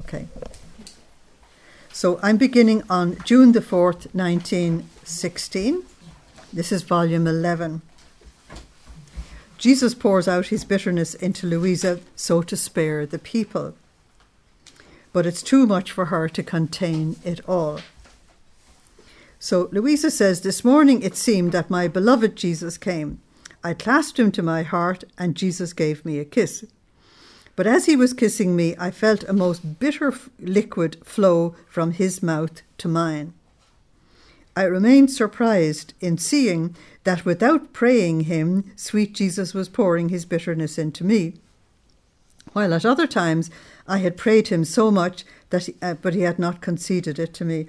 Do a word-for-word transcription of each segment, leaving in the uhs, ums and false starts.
Okay. So I'm beginning on June the fourth, nineteen sixteen. This is volume eleven. Jesus pours out his bitterness into Louisa so to spare the people. But it's too much for her to contain it all. So Louisa says, this morning it seemed that my beloved Jesus came. I clasped him to my heart and Jesus gave me a kiss. But as he was kissing me, I felt a most bitter f- liquid flow from his mouth to mine. I remained surprised in seeing that without praying him, sweet Jesus was pouring his bitterness into me. While at other times I had prayed him so much, that he, uh, but he had not conceded it to me.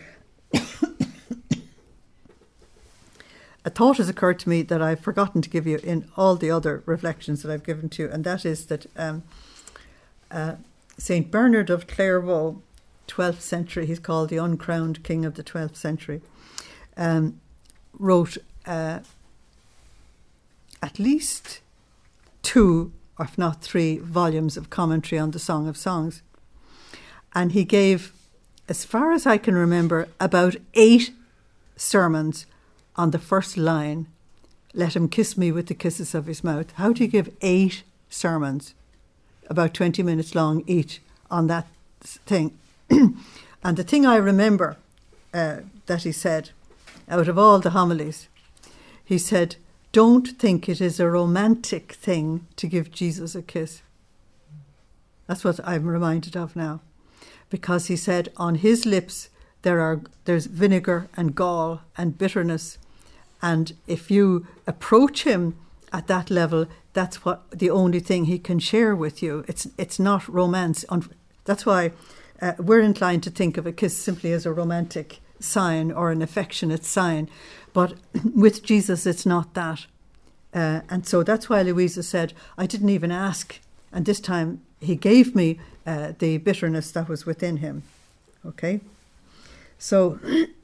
A thought has occurred to me that I've forgotten to give you in all the other reflections that I've given to you, and that is that um, uh, Saint Bernard of Clairvaux, twelfth century, he's called the uncrowned king of the twelfth century, um, wrote uh, at least two, or if not three, volumes of commentary on the Song of Songs. And he gave, as far as I can remember, about eight sermons on the first line, let him kiss me with the kisses of his mouth. How do you give eight sermons, about twenty minutes long each, on that thing? And the thing I remember uh, that he said, out of all the homilies, he said, don't think it is a romantic thing to give Jesus a kiss. That's what I'm reminded of now. Because he said, on his lips there are there's vinegar and gall and bitterness. And if you approach him at that level, that's what the only thing he can share with you. It's it's not romance. That's why uh, we're inclined to think of a kiss simply as a romantic sign or an affectionate sign. But with Jesus, it's not that. Uh, and so that's why Louisa said, I didn't even ask. And this time he gave me uh, the bitterness that was within him. Okay? So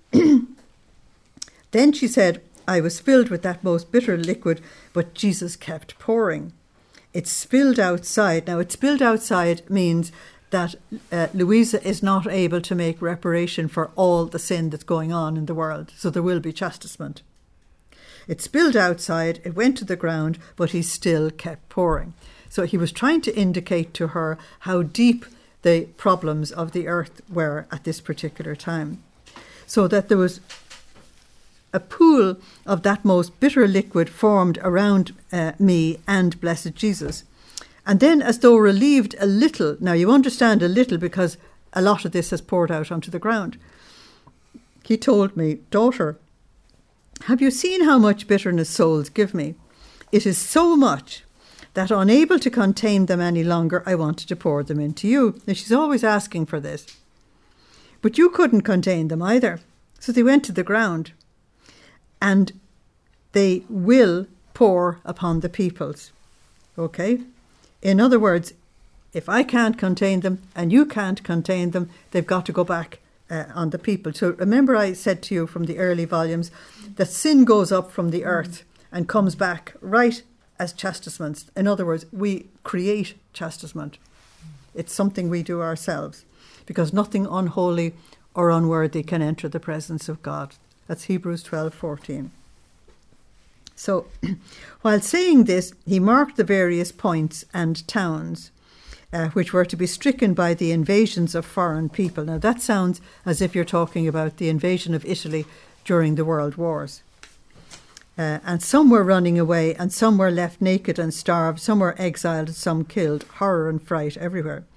then she said, I was filled with that most bitter liquid, but Jesus kept pouring. It spilled outside. Now, it spilled outside means that uh, Louisa is not able to make reparation for all the sin that's going on in the world. So there will be chastisement. It spilled outside, it went to the ground, but he still kept pouring. So he was trying to indicate to her how deep the problems of the earth were at this particular time. So that there was a pool of that most bitter liquid formed around uh, me and blessed Jesus. And then, as though relieved a little, now you understand a little because a lot of this has poured out onto the ground, he told me, daughter, have you seen how much bitterness souls give me? It is so much that, unable to contain them any longer, I wanted to pour them into you. Now, she's always asking for this. But you couldn't contain them either. So they went to the ground. And they will pour upon the peoples. Okay? In other words, if I can't contain them and you can't contain them, they've got to go back uh, on the people. So remember I said to you from the early volumes that sin goes up from the earth and comes back right as chastisements. In other words, we create chastisement. It's something we do ourselves because nothing unholy or unworthy can enter the presence of God. That's Hebrews twelve fourteen. So, while saying this, he marked the various points and towns uh, which were to be stricken by the invasions of foreign people. Now, that sounds as if you're talking about the invasion of Italy during the World Wars. Uh, and some were running away, and some were left naked and starved, some were exiled, some killed. Horror and fright everywhere.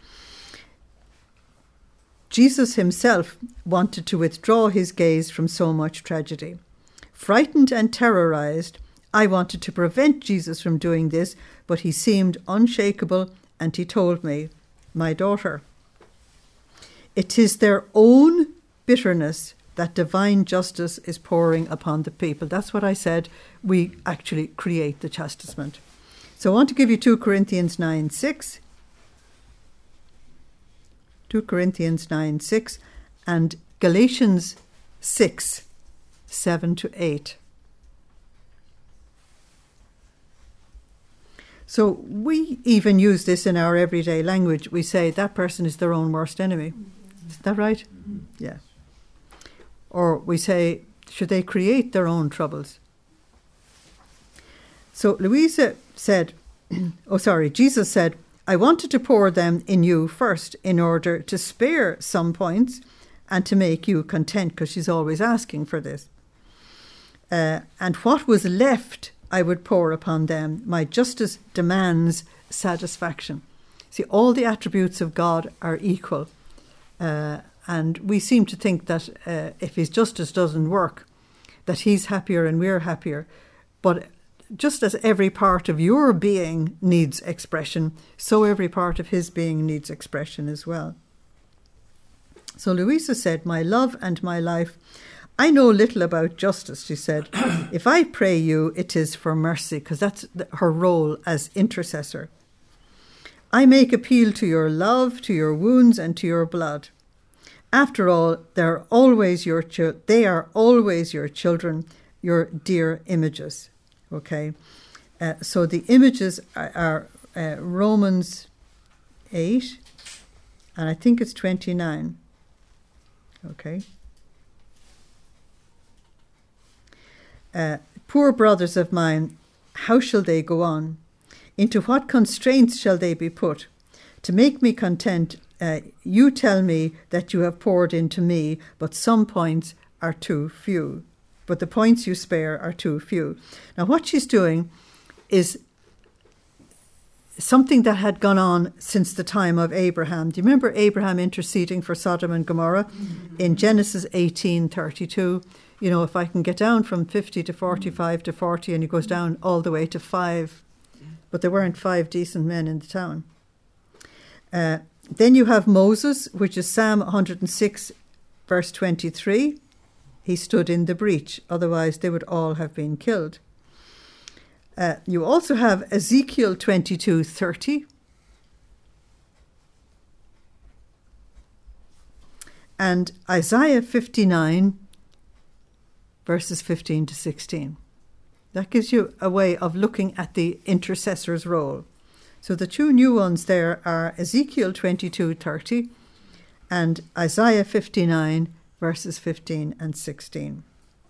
Jesus himself wanted to withdraw his gaze from so much tragedy. Frightened and terrorized, I wanted to prevent Jesus from doing this, but he seemed unshakable, and he told me, my daughter, it is their own bitterness that divine justice is pouring upon the people. That's what I said. We actually create the chastisement. So I want to give you two Corinthians nine six. two Corinthians nine six and Galatians six seven to eight. So we even use this in our everyday language. We say that person is their own worst enemy. Is that right? Mm-hmm. Yeah. Or we say, should they create their own troubles? So Louisa said, oh sorry, Jesus said, I wanted to pour them in you first in order to spare some points and to make you content, because she's always asking for this. Uh, and what was left I would pour upon them. My justice demands satisfaction. See, all the attributes of God are equal. Uh, and we seem to think that uh, if his justice doesn't work, that he's happier and we're happier. But just as every part of your being needs expression, so every part of his being needs expression as well. So Louisa said, my love and my life, I know little about justice, she said. If I pray you, it is for mercy, because that's her role as intercessor. I make appeal to your love, to your wounds, and to your blood. After all, they're always your chi- they are always your children, your dear images. Okay, uh, so the images are, are uh, Romans eight, and I think it's twenty-nine. Okay. Uh, poor brothers of mine, how shall they go on? Into what constraints shall they be put? To make me content, uh, you tell me that you have poured into me, but some points are too few. But the points you spare are too few. Now what she's doing is something that had gone on since the time of Abraham. Do you remember Abraham interceding for Sodom and Gomorrah mm-hmm. in Genesis eighteen thirty-two? You know, if I can get down from fifty to forty-five to forty, and he goes down all the way to five. But there weren't five decent men in the town. Uh, then you have Moses, which is Psalm one hundred six, verse twenty-three. He stood in the breach, otherwise they would all have been killed. Uh, you also have Ezekiel twenty-two thirty. And Isaiah fifty-nine, verses fifteen to sixteen. That gives you a way of looking at the intercessor's role. So the two new ones there are Ezekiel twenty-two thirty and Isaiah fifty-nine, verses fifteen and sixteen.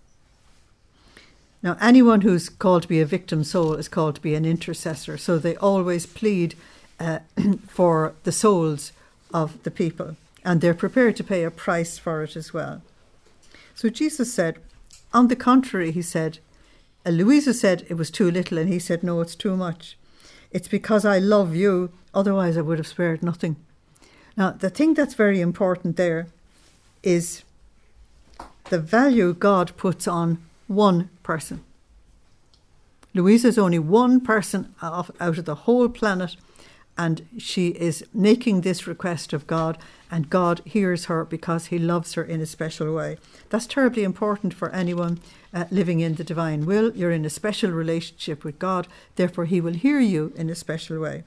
Now, anyone who's called to be a victim soul is called to be an intercessor, so they always plead uh, for the souls of the people, and they're prepared to pay a price for it as well. So Jesus said, on the contrary, he said, uh, Louisa said it was too little, and he said, no, it's too much. It's because I love you, otherwise I would have spared nothing. Now, the thing that's very important there is the value God puts on one person. Louisa is only one person out of the whole planet, and she is making this request of God, and God hears her because he loves her in a special way. That's terribly important for anyone uh, living in the divine will. You're in a special relationship with God, therefore he will hear you in a special way.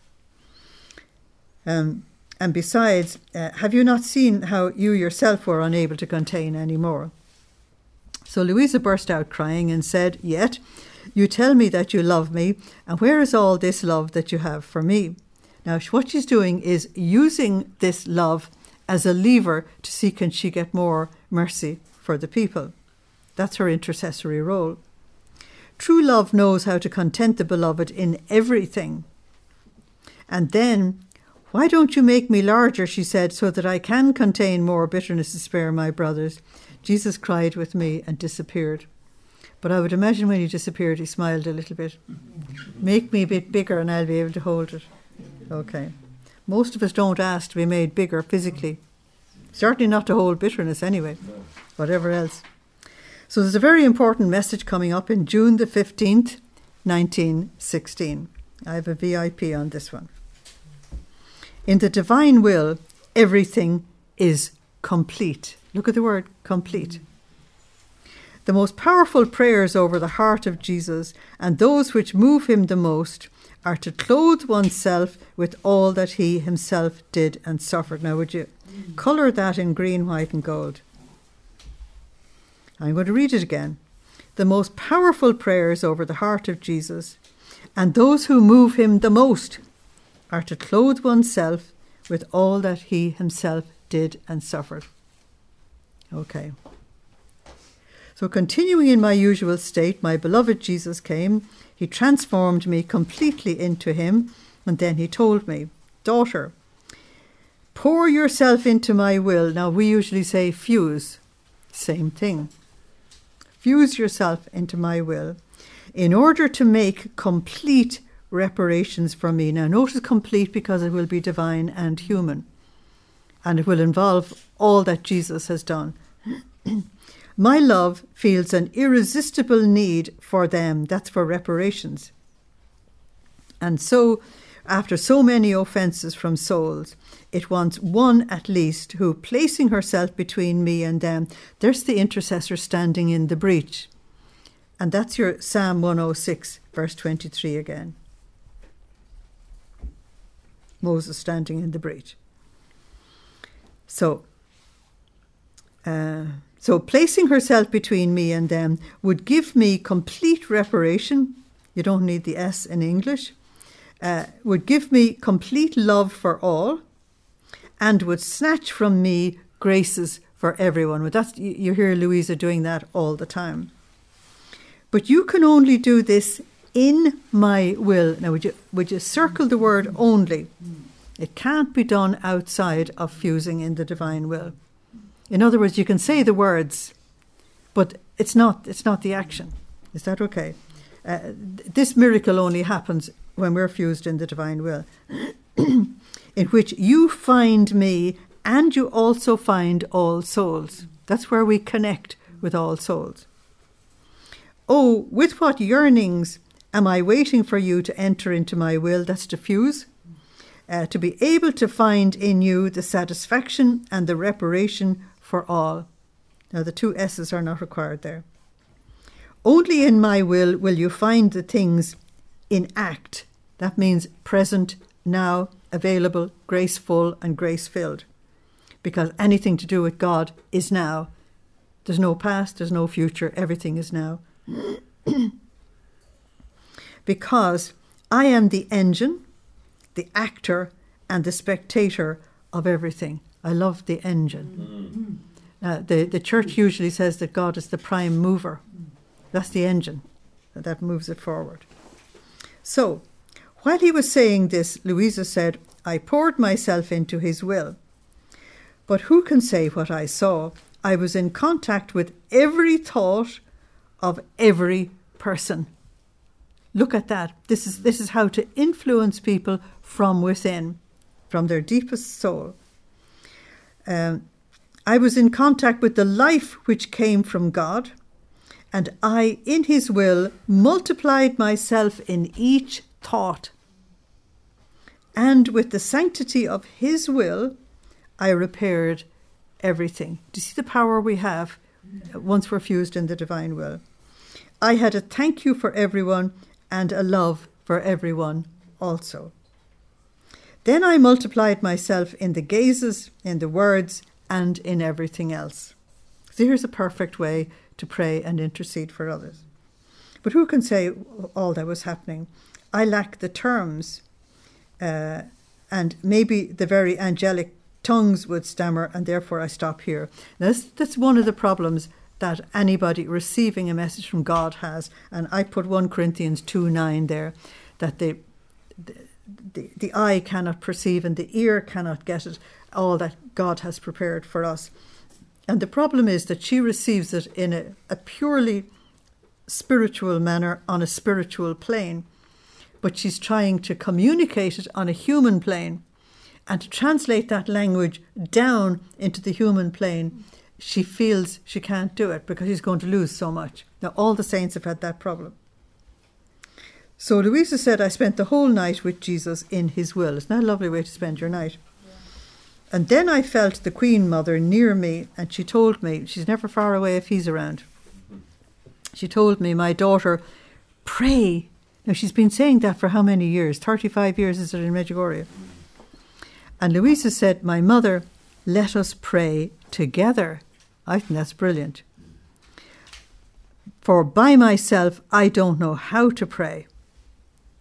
Um, and besides, uh, have you not seen how you yourself were unable to contain any more? So Louisa burst out crying and said, yet you tell me that you love me, and where is all this love that you have for me? Now, what she's doing is using this love as a lever to see can she get more mercy for the people. That's her intercessory role. True love knows how to content the beloved in everything. And then, why don't you make me larger, she said, so that I can contain more bitterness to spare my brothers. Jesus cried with me and disappeared. But I would imagine when he disappeared, he smiled a little bit. Make me a bit bigger and I'll be able to hold it. Okay. Most of us don't ask to be made bigger physically. Certainly not to hold bitterness anyway. Whatever else. So there's a very important message coming up in June the fifteenth, nineteen sixteen. I have a V I P on this one. In the divine will, everything is complete. Look at the word complete. The most powerful prayers over the heart of Jesus, and those which move him the most, are to clothe oneself with all that he himself did and suffered. Now, would you mm. colour that in green, white and gold? I'm going to read it again. The most powerful prayers over the heart of Jesus, And those who move him the most are to clothe oneself with all that he himself did and suffered. Okay. So continuing in my usual state, my beloved Jesus came. He transformed me completely into him. And then he told me, daughter, pour yourself into my will. Now we usually say fuse. Same thing. Fuse yourself into my will in order to make complete reparations for me. Now notice complete because it will be divine and human. And it will involve all that Jesus has done. My love feels an irresistible need for them. That's for reparations. And so, after so many offences from souls, it wants one at least who, placing herself between me and them, there's the intercessor standing in the breach. And that's your Psalm one oh six, verse twenty-three again. Moses standing in the breach. So, uh, so placing herself between me and them would give me complete reparation. You don't need the S in English. Uh, would give me complete love for all, and would snatch from me graces for everyone. Well, that's, you, you hear Louisa doing that all the time. But you can only do this in my will. Now, would you, would you circle the word only? It can't be done outside of fusing in the divine will. In other words, you can say the words, but it's not, it's not the action. Is that okay? Uh, this miracle only happens when we're fused in the divine will, in which you find me and you also find all souls. That's where we connect with all souls. Oh, with what yearnings am I waiting for you to enter into my will? That's to fuse. Uh, to be able to find in you the satisfaction and the reparation for all. Now the two S's are not required there. Only in my will will you find the things in act. That means present, now, available, graceful and grace-filled. Because anything to do with God is now. There's no past, there's no future, everything is now. Because I am the engine, the actor and the spectator of everything. I love the engine. Mm. Uh, the, the church usually says that God is the prime mover. That's the engine that moves it forward. So, while he was saying this, Louisa said, I poured myself into his will. But who can say what I saw? I was in contact with every thought of every person. Look at that. This is this is how to influence people from within, from their deepest soul. Um, I was in contact with the life which came from God, and I, in his will, multiplied myself in each thought. And with the sanctity of his will, I repaired everything. Do you see the power we have once we're fused in the divine will? I had a thank you for everyone and a love for everyone also. Then I multiplied myself in the gazes, in the words, and in everything else. So here's a perfect way to pray and intercede for others. But who can say all that was happening? I lack the terms, uh, and maybe the very angelic tongues would stammer, and therefore I stop here. Now, that's, that's one of the problems that anybody receiving a message from God has, and I put First Corinthians two nine there, that the, the, the, the eye cannot perceive and the ear cannot get it, all that God has prepared for us. And the problem is that she receives it in a, a purely spiritual manner on a spiritual plane, but she's trying to communicate it on a human plane, and to translate that language down into the human plane, she feels she can't do it because she's going to lose so much. Now, all the saints have had that problem. So Louisa said, I spent the whole night with Jesus in his will. Isn't that a lovely way to spend your night? Yeah. And then I felt the Queen Mother near me, and she told me, she's never far away if he's around. She told me, my daughter, pray. Now, she's been saying that for how many years? thirty-five years is it in Medjugorje? And Louisa said, my mother, let us pray together. I think that's brilliant. For by myself, I don't know how to pray.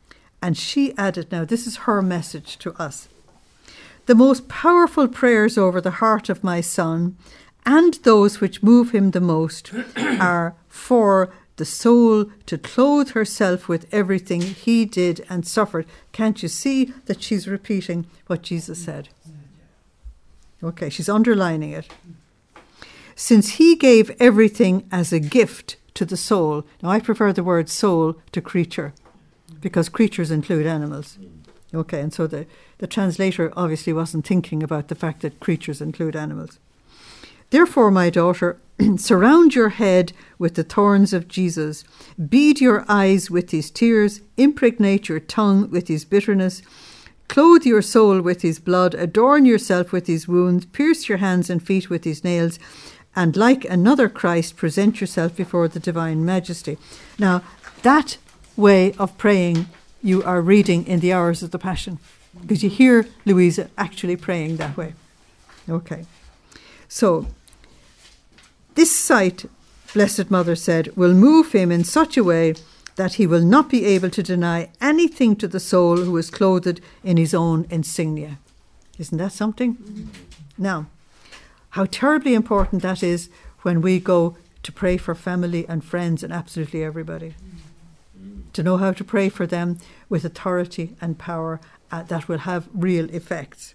And she added, now this is her message to us, the most powerful prayers over the heart of my son, and those which move him the most, are for the soul to clothe herself with everything he did and suffered. Can't you see that she's repeating what Jesus said? Okay, she's underlining it. Since he gave everything as a gift to the soul. Now, I prefer the word soul to creature, because creatures include animals. Okay, and so the, the translator obviously wasn't thinking about the fact that creatures include animals. Therefore, my daughter, surround your head with the thorns of Jesus, bead your eyes with his tears, impregnate your tongue with his bitterness, clothe your soul with his blood, adorn yourself with his wounds, pierce your hands and feet with his nails, and like another Christ, present yourself before the divine majesty. Now, that way of praying you are reading in the hours of the Passion, because you hear Louisa actually praying that way. Okay. So, this sight, Blessed Mother said, will move him in such a way that he will not be able to deny anything to the soul who is clothed in his own insignia. Isn't that something? Mm-hmm. Now, how terribly important that is when we go to pray for family and friends and absolutely everybody. Mm-hmm. To know how to pray for them with authority and power uh, that will have real effects.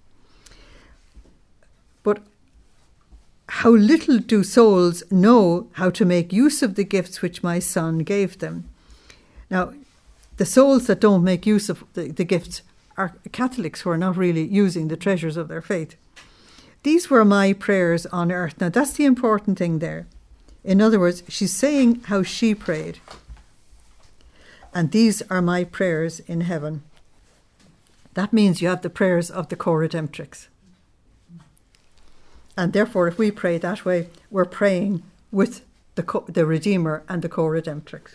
But how little do souls know how to make use of the gifts which my son gave them. Now, the souls that don't make use of the, the gifts are Catholics who are not really using the treasures of their faith. These were my prayers on earth. Now, that's the important thing there. In other words, she's saying how she prayed. And these are my prayers in heaven. That means you have the prayers of the co-redemptrix. And therefore, if we pray that way, we're praying with the co- the Redeemer and the co-redemptrix.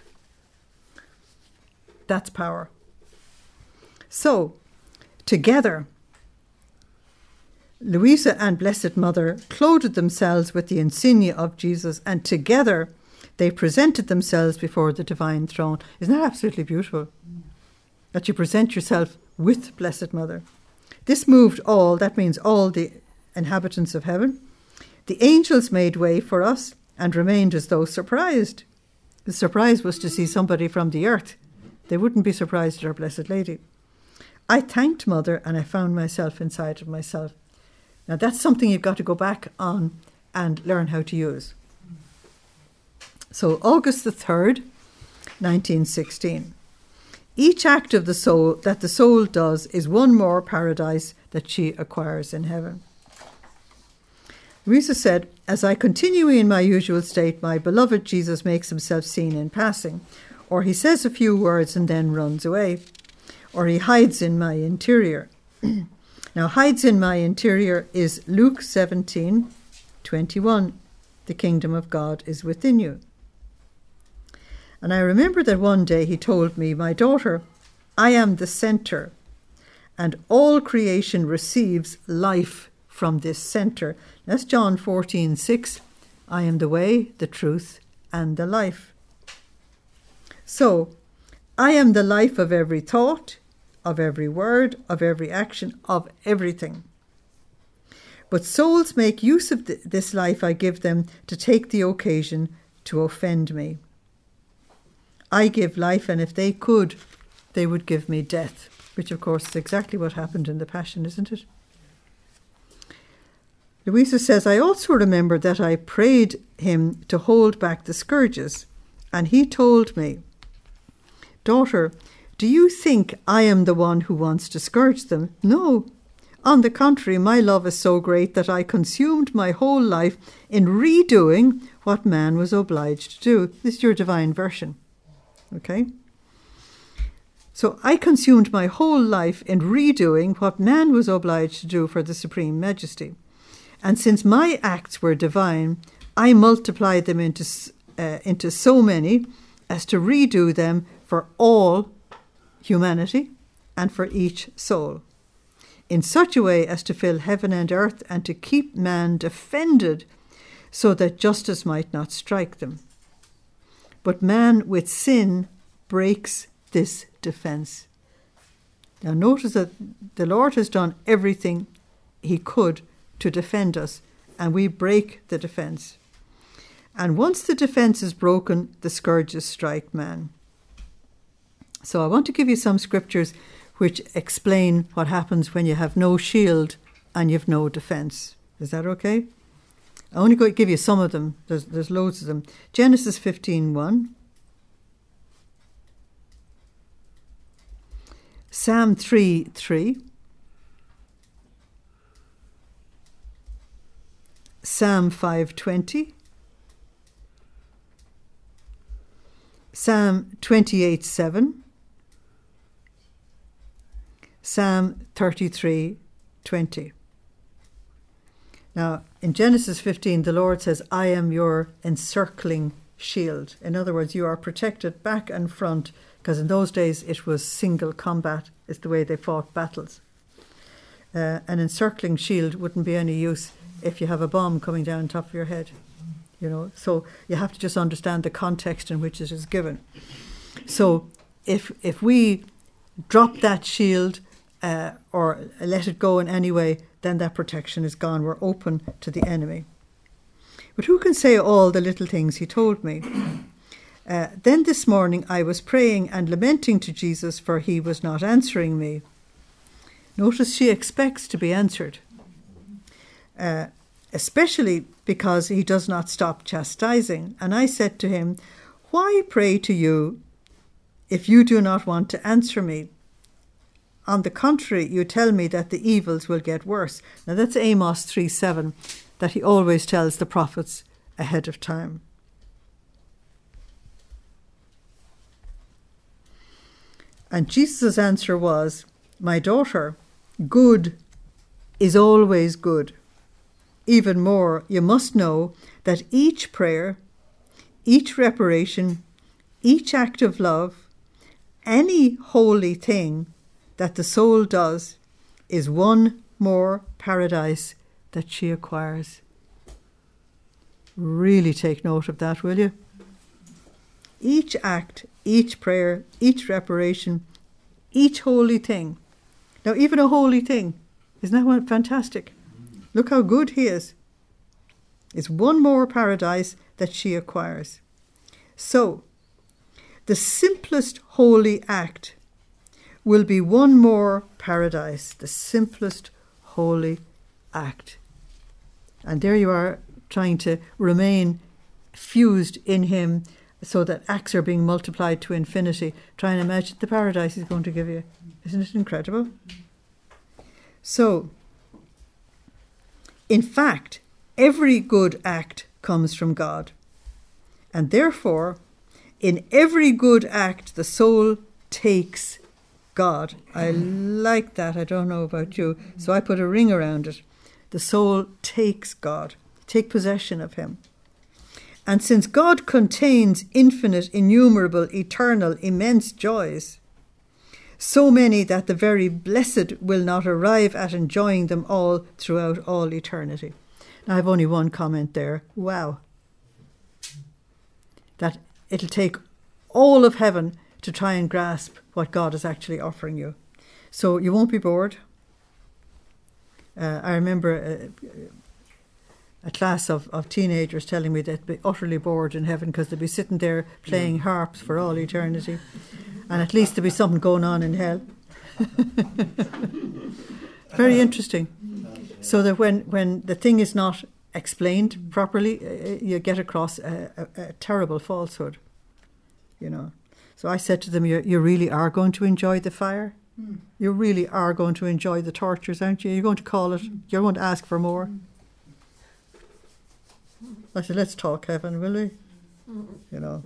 That's power. So, together, Louisa and Blessed Mother clothed themselves with the insignia of Jesus, and together they presented themselves before the divine throne. Isn't that absolutely beautiful? Mm. That you present yourself with Blessed Mother. This moved all, that means all the inhabitants of heaven. The angels made way for us and remained as though surprised. The surprise was to see somebody from the earth. They wouldn't be surprised at our Blessed Lady. I thanked Mother and I found myself inside of myself. Now that's something you've got to go back on and learn how to use. So August the third, nineteen sixteen. Each act of the soul that the soul does is one more paradise that she acquires in heaven. Louisa said, as I continue in my usual state, my beloved Jesus makes himself seen in passing, or he says a few words and then runs away, or he hides in my interior. Now, hides in my interior is Luke seventeen twenty-one. The kingdom of God is within you. And I remember that one day he told me, my daughter, I am the center, and all creation receives life from this center. That's John fourteen six. I am the way, the truth, and the life. So, I am the life of every thought, of every word, of every action, of everything. But souls make use of th- this life I give them to take the occasion to offend me. I give life, and if they could, they would give me death, which of course is exactly what happened in the Passion, isn't it? Louisa says, I also remember that I prayed him to hold back the scourges, and he told me, daughter, do you think I am the one who wants to scourge them? No. On the contrary, my love is so great that I consumed my whole life in redoing what man was obliged to do. This is your divine version. Okay? So I consumed my whole life in redoing what man was obliged to do for the Supreme Majesty. And since my acts were divine, I multiplied them into, uh, into so many as to redo them for all humanity and for each soul, in such a way as to fill heaven and earth and to keep man defended so that justice might not strike them. But man with sin breaks this defense. Now notice that the Lord has done everything he could to defend us, and we break the defence. And once the defence is broken, the scourges strike man. So I want to give you some scriptures which explain what happens when you have no shield and you have no defence. Is that okay? I only going to give you some of them. There's, there's loads of them. Genesis fifteen one. Psalm three three. Psalm five twenty. Psalm twenty-eight seven. Psalm thirty-three twenty. Now, in Genesis fifteen, the Lord says, I am your encircling shield. In other words, you are protected back and front, because in those days it was single combat, is the way they fought battles. Uh, an encircling shield wouldn't be any use if you have a bomb coming down on top of your head. You know, so you have to just understand the context in which it is given. So if if we drop that shield uh, or let it go in any way, then that protection is gone. We're open to the enemy. But who can say all the little things he told me? Uh, then this morning I was praying and lamenting to Jesus, for he was not answering me. Notice she expects to be answered. Uh, especially because he does not stop chastising. And I said to him, why pray to you if you do not want to answer me? On the contrary, you tell me that the evils will get worse. Now that's Amos three seven, that he always tells the prophets ahead of time. And Jesus' answer was, my daughter, good is always good. Even more, you must know that each prayer, each reparation, each act of love, any holy thing that the soul does is one more paradise that she acquires. Really take note of that, will you? Each act, each prayer, each reparation, each holy thing. Now, even a holy thing, isn't that one fantastic? Look how good he is. It's one more paradise that she acquires. So, the simplest holy act will be one more paradise, the simplest holy act. And there you are, trying to remain fused in him so that acts are being multiplied to infinity. Try and imagine the paradise he's going to give you. Isn't it incredible? So, in fact, every good act comes from God. And therefore, in every good act, the soul takes God. I like that. I don't know about you. So I put a ring around it. The soul takes God. Take possession of him. And since God contains infinite, innumerable, eternal, immense joys, so many that the very blessed will not arrive at enjoying them all throughout all eternity. Now, I have only one comment there. Wow. That it'll take all of heaven to try and grasp what God is actually offering you. So you won't be bored. Uh, I remember a, a class of, of teenagers telling me they'd be utterly bored in heaven because they'd be sitting there playing harps for all eternity. And at least there'd be something going on in hell. Very interesting. So that when, when the thing is not explained properly, uh, you get across a, a, a terrible falsehood, you know. So I said to them, you, you really are going to enjoy the fire? Mm. You really are going to enjoy the tortures, aren't you? You're going to call it, mm. you're going to ask for more. Mm. I said, let's talk heaven, will we? Mm. You know.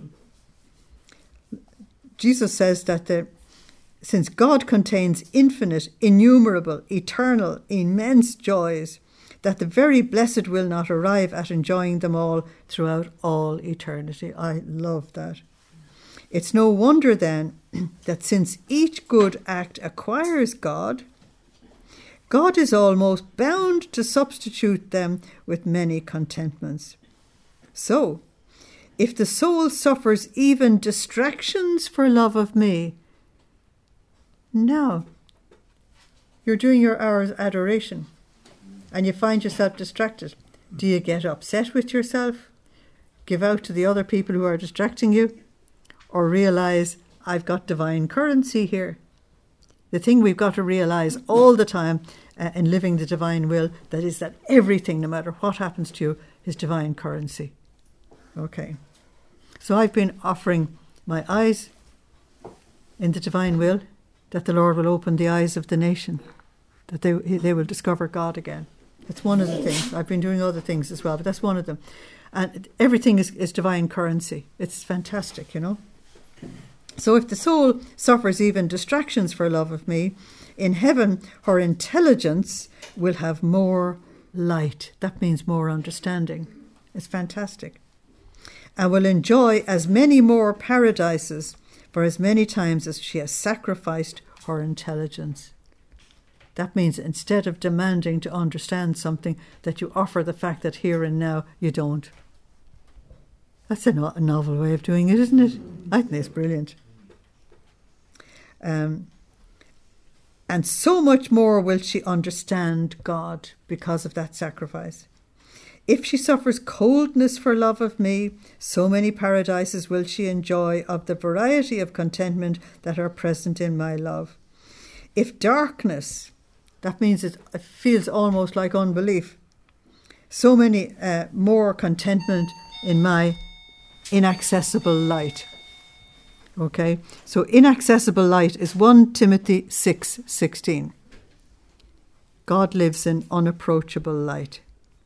Jesus says that the, since God contains infinite, innumerable, eternal, immense joys, that the very blessed will not arrive at enjoying them all throughout all eternity. I love that. It's no wonder then that since each good act acquires God, God is almost bound to substitute them with many contentments. So, if the soul suffers even distractions for love of me, now You're doing your hour's adoration and you find yourself distracted. Do you get upset with yourself? Give out to the other people who are distracting you? Or realise, I've got divine currency here? The thing we've got to realise all the time uh, in living the divine will, that is that everything, no matter what happens to you, is divine currency. Okay. So I've been offering my eyes in the divine will, that the Lord will open the eyes of the nation, that they they will discover God again. That's one of the things. I've been doing other things as well, but that's one of them. And everything is, is divine currency. It's fantastic, you know. So if the soul suffers even distractions for love of me, in heaven her intelligence will have more light. That means more understanding. It's fantastic. And will enjoy as many more paradises for as many times as she has sacrificed her intelligence. That means instead of demanding to understand something, that you offer the fact that here and now you don't. That's a, no- a novel way of doing it, isn't it? I think it's brilliant. Um, and so much more will she understand God because of that sacrifice. If she suffers coldness for love of me, so many paradises will she enjoy of the variety of contentment that are present in my love. If darkness, that means it feels almost like unbelief, so many uh, more contentment in my inaccessible light. Okay, so inaccessible light is First Timothy six sixteen. God lives in unapproachable light.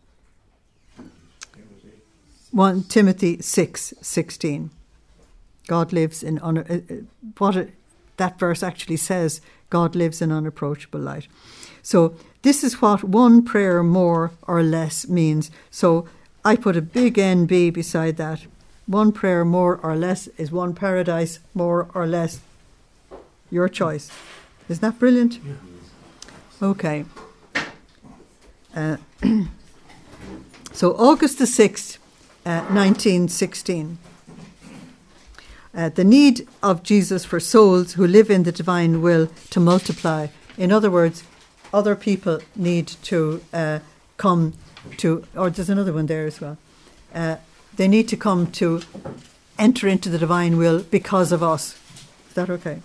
First Timothy six sixteen. God lives in un- uh, what it, that verse actually says. God lives in unapproachable light. So this is what one prayer more or less means. So I put a big N B beside that. One prayer more or less is one paradise more or less. Your choice. Isn't that brilliant? Yeah. Okay. Uh, so August the sixth, uh, nineteen sixteen. Uh, the need of Jesus for souls who live in the divine will to multiply. In other words, other people need to uh, come to, or there's another one there as well. Uh, they need to come to enter into the divine will because of us. Is that okay?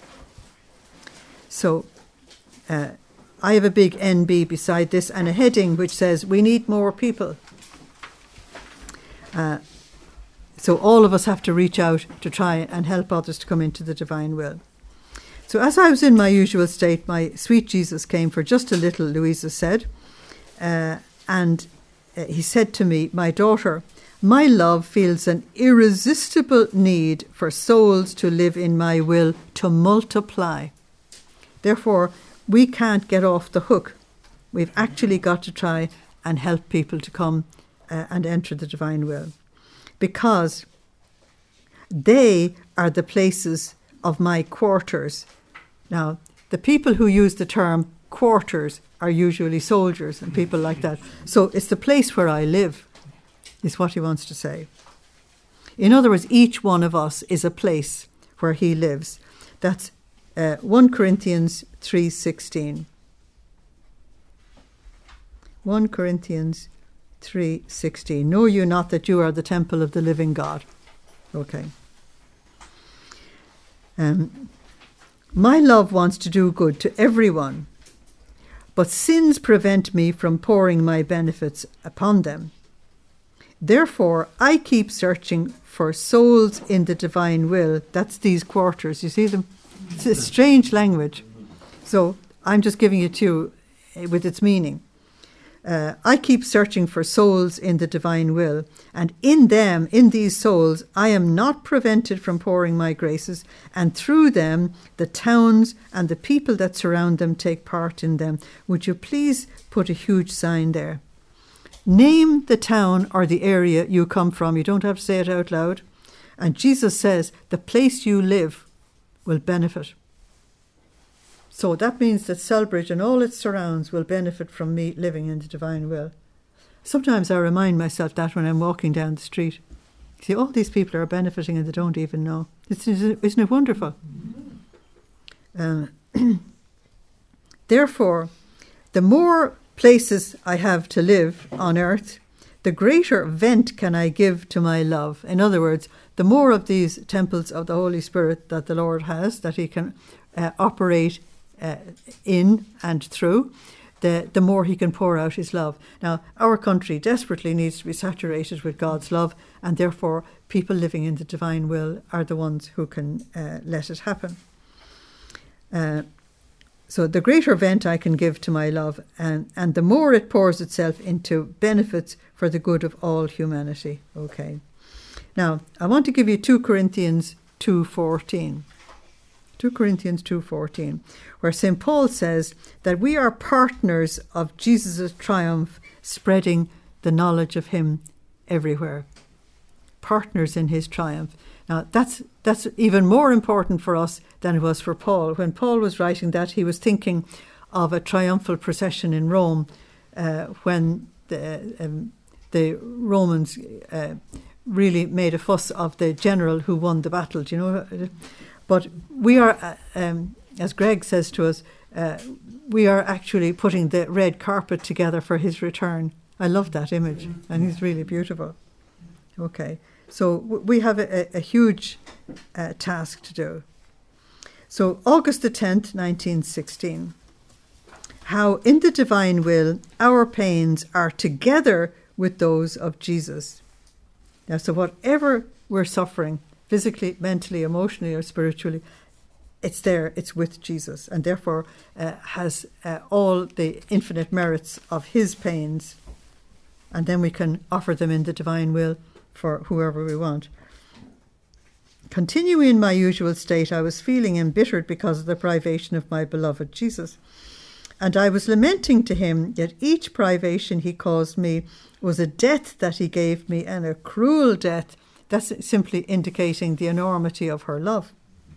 So uh, I have a big N B beside this and a heading which says, we need more people. Uh, so all of us have to reach out to try and help others to come into the divine will. So as I was in my usual state, my sweet Jesus came for just a little, Louisa said, uh, and uh, he said to me, my daughter, my love feels an irresistible need for souls to live in my will to multiply. Therefore, we can't get off the hook. We've actually got to try and help people to come uh, and enter the divine will, because they are the places of my quarters. Now, the people who use the term quarters are usually soldiers and people like that. So it's the place where I live, is what he wants to say. In other words, each one of us is a place where he lives. That's uh, First Corinthians three sixteen. First Corinthians three sixteen. Know you not that you are the temple of the living God? Okay. Um, my love wants to do good to everyone, but sins prevent me from pouring my benefits upon them. Therefore, I keep searching for souls in the divine will. That's these quarters. You see them? It's a strange language. So I'm just giving it to you with its meaning. Uh, I keep searching for souls in the divine will, and in them, in these souls, I am not prevented from pouring my graces, and through them, the towns and the people that surround them take part in them. Would you please put a huge sign there? Name the town or the area you come from. You don't have to say it out loud. And Jesus says the place you live will benefit. So that means that Celbridge and all its surrounds will benefit from me living in the divine will. Sometimes I remind myself that when I'm walking down the street. See, all these people are benefiting and they don't even know. It's, isn't it wonderful? Um, Therefore, the more places I have to live on earth, the greater vent can I give to my love. In other words, the more of these temples of the Holy Spirit that the Lord has, that he can uh, operate uh, in and through, the, the more he can pour out his love. Now, our country desperately needs to be saturated with God's love, and therefore people living in the divine will are the ones who can uh, let it happen. Uh, so the greater vent I can give to my love, and, and the more it pours itself into benefits for the good of all humanity. Okay. Now, I want to give you Second Corinthians two fourteen. Second Corinthians two fourteen, where Saint Paul says that we are partners of Jesus' triumph, spreading the knowledge of him everywhere. Partners in his triumph. Now, that's that's even more important for us than it was for Paul. When Paul was writing that, he was thinking of a triumphal procession in Rome uh, when the, um, the Romans uh, really made a fuss of the general who won the battle, do you know? But we are, uh, um, as Greg says to us, uh, we are actually putting the red carpet together for his return. I love that image, and he's really beautiful. Okay. So we have a, a huge uh, task to do. So August the tenth, nineteen sixteen. How in the divine will our pains are together with those of Jesus. Now, so whatever we're suffering, physically, mentally, emotionally, or spiritually, it's there, it's with Jesus, and therefore uh, has uh, all the infinite merits of his pains, and then we can offer them in the divine will for whoever we want. Continuing in my usual state, I was feeling embittered because of the privation of my beloved Jesus. And I was lamenting to him that each privation he caused me was a death that he gave me, and a cruel death. That's simply indicating the enormity of her love.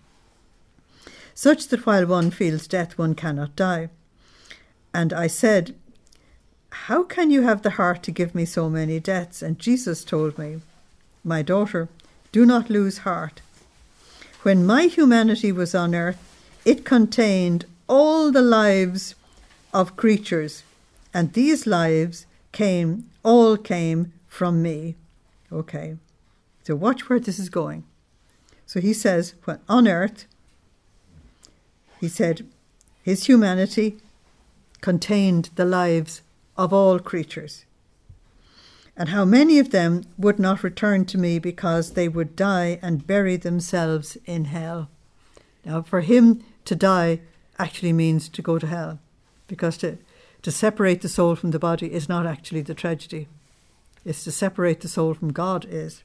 Such that while one feels death, one cannot die. And I said, how can you have the heart to give me so many deaths? And Jesus told me, my daughter, do not lose heart. When my humanity was on earth, it contained all the lives of creatures, and these lives came, all came from me. Okay, so watch where this is going. So he says, when on earth, he said, his humanity contained the lives of all creatures, and how many of them would not return to me because they would die and bury themselves in hell. Now, for him to die actually means to go to hell, because to, to separate the soul from the body is not actually the tragedy. It's to separate the soul from God is.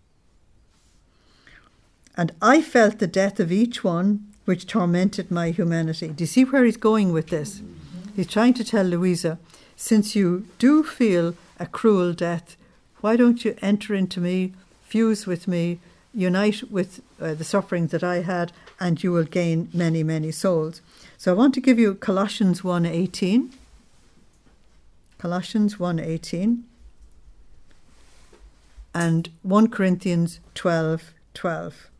And I felt the death of each one which tormented my humanity. Do you see where he's going with this? Mm-hmm. He's trying to tell Louisa, since you do feel a cruel death, why don't you enter into me, fuse with me, unite with uh, the suffering that I had, and you will gain many, many souls. So I want to give you Colossians one eighteen. Colossians one eighteen. And First Corinthians twelve twelve.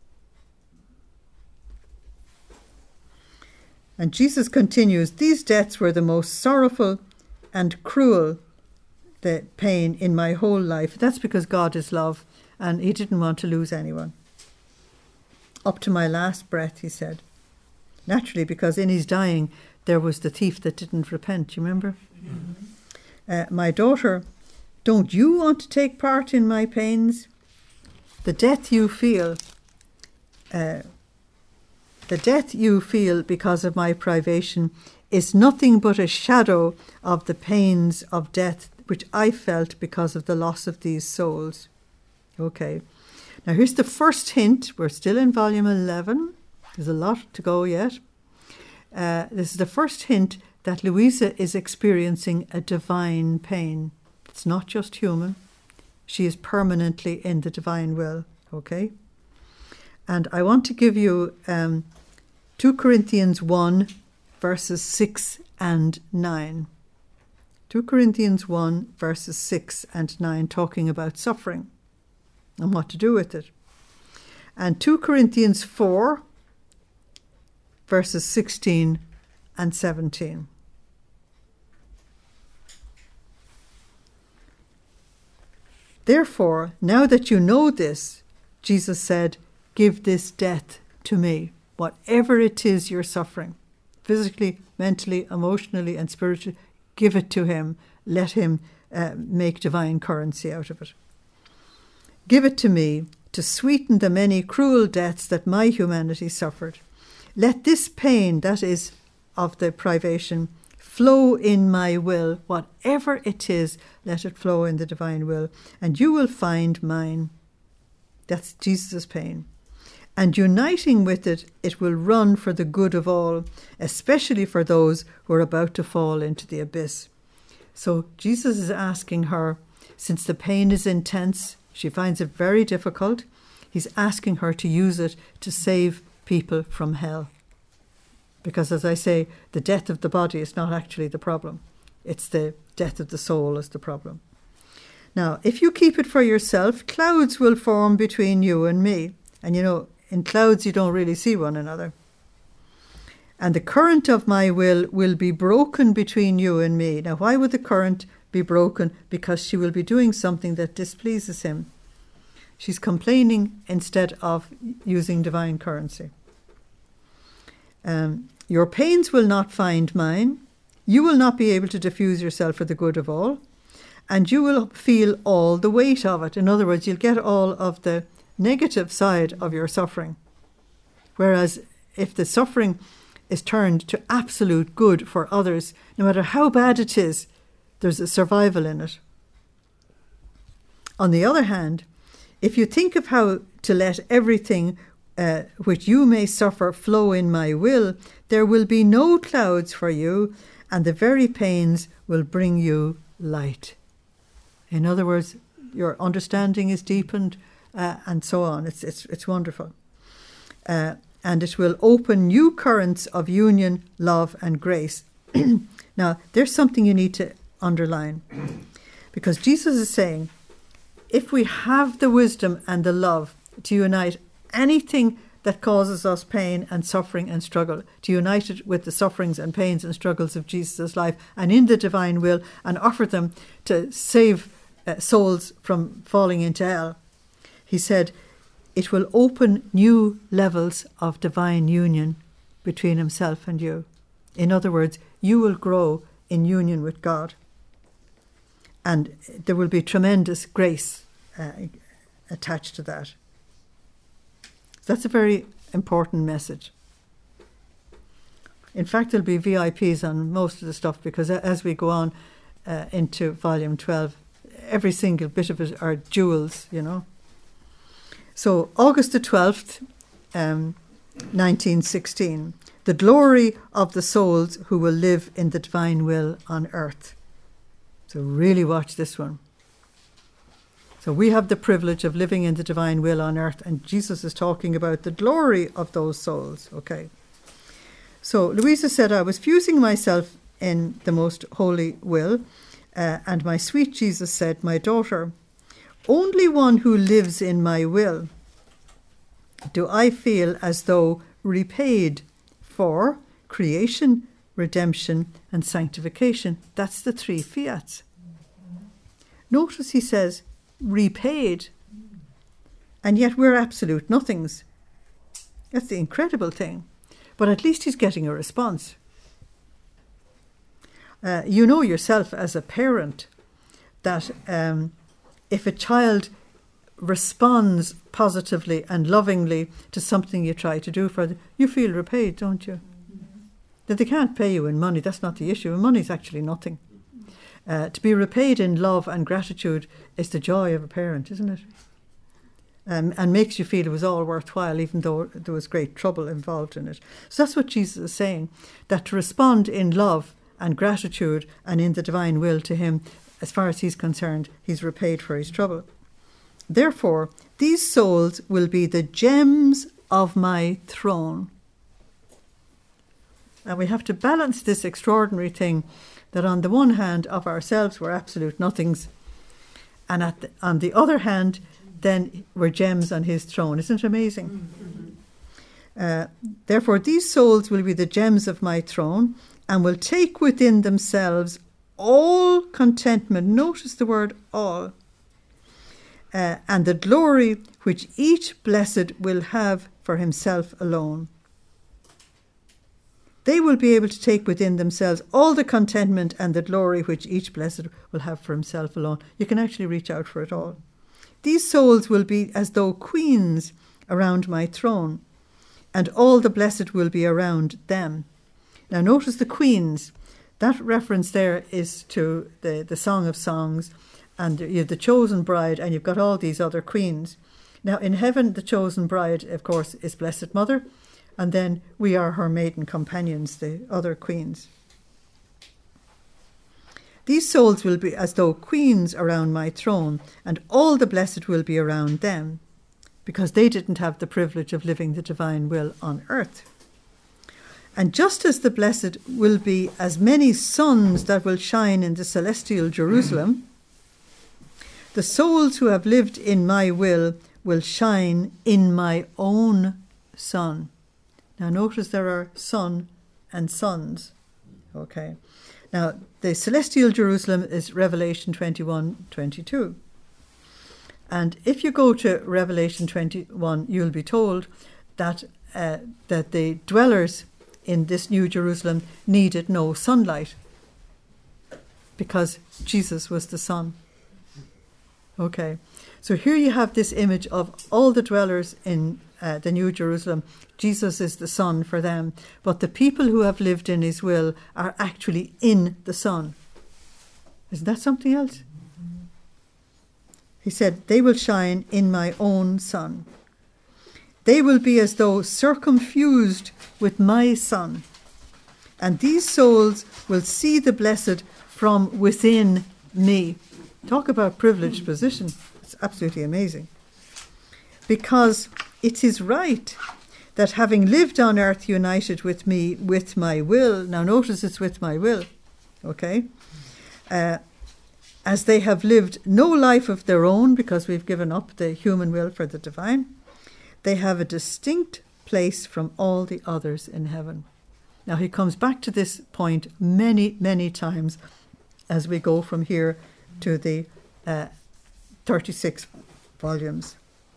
And Jesus continues, these deaths were the most sorrowful and cruel, the pain in my whole life. That's because God is love, and he didn't want to lose anyone. Up to my last breath, he said. Naturally, because in his dying, there was the thief that didn't repent, you remember? Mm-hmm. Uh, my daughter, don't you want to take part in my pains? The death you feel, uh, the death you feel because of my privation is nothing but a shadow of the pains of death which I felt because of the loss of these souls. Okay. Now here's the first hint. We're still in volume eleven. There's a lot to go yet. Uh, this is the first hint that Louisa is experiencing a divine pain. It's not just human. She is permanently in the divine will. Okay. And I want to give you um, Second Corinthians one, verses six and nine. Second Corinthians one, verses six and nine, talking about suffering and what to do with it. And Second Corinthians four, verses sixteen and seventeen. Therefore, now that you know this, Jesus said, give this death to me, whatever it is you're suffering, physically, mentally, emotionally, and spiritually, give it to him. Let him uh, make divine currency out of it. Give it to me to sweeten the many cruel deaths that my humanity suffered. Let this pain, that is, of the privation, flow in my will. Whatever it is, let it flow in the divine will, and you will find mine. That's Jesus' pain. And uniting with it, it will run for the good of all, especially for those who are about to fall into the abyss. So Jesus is asking her, since the pain is intense, she finds it very difficult, he's asking her to use it to save people from hell. Because, as I say, the death of the body is not actually the problem. It's the death of the soul is the problem. Now, if you keep it for yourself, clouds will form between you and me. And you know, in clouds you don't really see one another. And the current of my will will be broken between you and me. Now, why would the current be broken? Because she will be doing something that displeases him. She's complaining instead of using divine currency. Um, your pains will not find mine. You will not be able to diffuse yourself for the good of all. And you will feel all the weight of it. In other words, you'll get all of the negative side of your suffering. Whereas if the suffering is turned to absolute good for others, no matter how bad it is, there's a survival in it. On the other hand, if you think of how to let everything uh, which you may suffer flow in my will, there will be no clouds for you, and the very pains will bring you light. In other words, your understanding is deepened, uh, and so on. It's it's it's wonderful. Uh, and it will open new currents of union, love, and grace. Now, there's something you need to underline. Because Jesus is saying, if we have the wisdom and the love to unite anything that causes us pain and suffering and struggle, to unite it with the sufferings and pains and struggles of Jesus' life and in the divine will, and offer them to save uh, souls from falling into hell, he said, it will open new levels of divine union between himself and you. In other words, you will grow in union with God. And there will be tremendous grace uh, attached to that. That's a very important message. In fact, there'll be V I Ps on most of the stuff, because as we go on uh, into volume twelve, every single bit of it are jewels, you know. So August the twelfth, um, nineteen sixteen, the glory of the souls who will live in the divine will on earth. So really watch this one. So we have the privilege of living in the divine will on earth, and Jesus is talking about the glory of those souls, okay? So Louisa said, I was fusing myself in the most holy will, uh, and my sweet Jesus said, my daughter, only one who lives in my will do I feel as though repaid for creation, redemption, and sanctification. That's the three fiats. Notice he says, repaid, and yet we're absolute nothings. That's the incredible thing. But at least he's getting a response. Uh, you know yourself as a parent that um, if a child responds positively and lovingly to something you try to do for them, you feel repaid, don't you? Mm-hmm. That they can't pay you in money, that's not the issue. Money is actually nothing. Uh, to be repaid in love and gratitude is the joy of a parent, isn't it? Um, and makes you feel it was all worthwhile, even though there was great trouble involved in it. So that's what Jesus is saying, that to respond in love and gratitude and in the divine will to him, as far as he's concerned, he's repaid for his trouble. Therefore, these souls will be the gems of my throne. And we have to balance this extraordinary thing that on the one hand, of ourselves, we're absolute nothings. And at the, on the other hand, then we're gems on his throne. Isn't it amazing? Mm-hmm. Uh, Therefore, these souls will be the gems of my throne and will take within themselves all contentment. Notice the word all. Uh, and the glory which each blessed will have for himself alone. They will be able to take within themselves all the contentment and the glory which each blessed will have for himself alone. You can actually reach out for it all. These souls will be as though queens around my throne, and all the blessed will be around them. Now notice the queens. That reference there is to the, the Song of Songs, and you have the chosen bride, and you've got all these other queens. Now in heaven, the chosen bride, of course, is Blessed Mother, and then we are her maiden companions, the other queens. These souls will be as though queens around my throne, and all the blessed will be around them, because they didn't have the privilege of living the divine will on earth. And just as the blessed will be as many suns that will shine in the celestial Jerusalem, the souls who have lived in my will will shine in my own sun. Now notice there are sun and suns. Okay. Now the celestial Jerusalem is Revelation twenty-one twenty-two. And if you go to Revelation twenty-one, you'll be told that uh, that the dwellers in this new Jerusalem needed no sunlight because Jesus was the sun. Okay, so here you have this image of all the dwellers in uh, the New Jerusalem. Jesus is the sun for them, but the people who have lived in his will are actually in the sun. Isn't that something else? He said, they will shine in my own sun. They will be as though circumfused with my sun. And these souls will see the blessed from within me. Talk about privileged position. It's absolutely amazing. Because it is right that having lived on earth united with me, with my will, now notice it's with my will, okay, uh, as they have lived no life of their own, because we've given up the human will for the divine, they have a distinct place from all the others in heaven. Now he comes back to this point many, many times as we go from here to the uh, thirty-six volumes.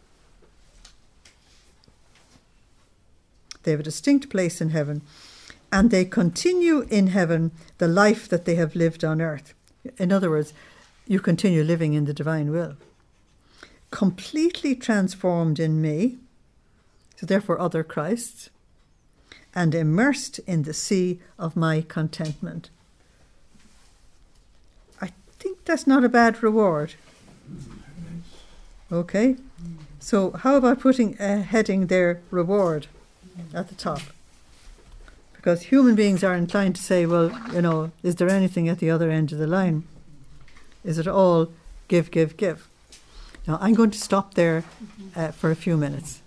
They have a distinct place in heaven, and they continue in heaven the life that they have lived on earth. In other words, you continue living in the divine will. Completely transformed in me, so therefore other Christs, and immersed in the sea of my contentment. I think that's not a bad reward. Okay, so how about putting a heading there, reward, at the top? Because human beings are inclined to say, well, you know, is there anything at the other end of the line? Is it all give, give, give? Now, I'm going to stop there uh, for a few minutes.